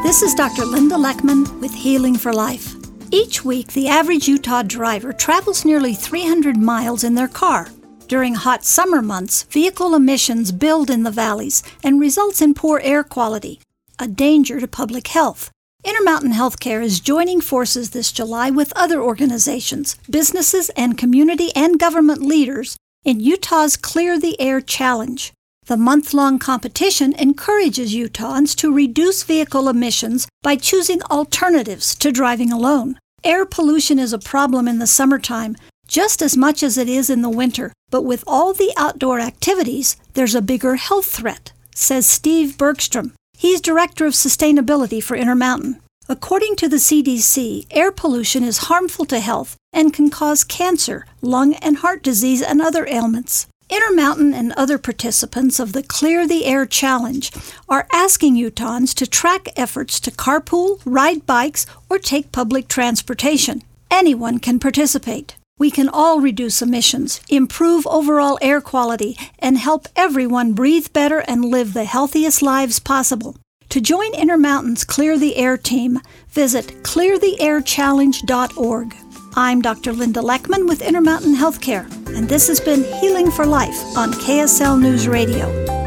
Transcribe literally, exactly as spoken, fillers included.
This is Doctor Linda Leckman with Healing for Life. Each week, the average Utah driver travels nearly three hundred miles in their car. During hot summer months, vehicle emissions build in the valleys and results in poor air quality, a danger to public health. Intermountain Healthcare is joining forces this July with other organizations, businesses, and community and government leaders in Utah's Clear the Air Challenge. The month-long competition encourages Utahns to reduce vehicle emissions by choosing alternatives to driving alone. Air pollution is a problem in the summertime, just as much as it is in the winter. But with all the outdoor activities, there's a bigger health threat, says Steve Bergstrom. He's Director of Sustainability for Intermountain. According to the C D C, air pollution is harmful to health and can cause cancer, lung and heart disease, and other ailments. Intermountain and other participants of the Clear the Air Challenge are asking Utahns to track efforts to carpool, ride bikes, or take public transportation. Anyone can participate. We can all reduce emissions, improve overall air quality, and help everyone breathe better and live the healthiest lives possible. To join Intermountain's Clear the Air team, visit clear the air challenge dot org. I'm Doctor Linda Leckman with Intermountain Healthcare, and this has been Healing for Life on K S L News Radio.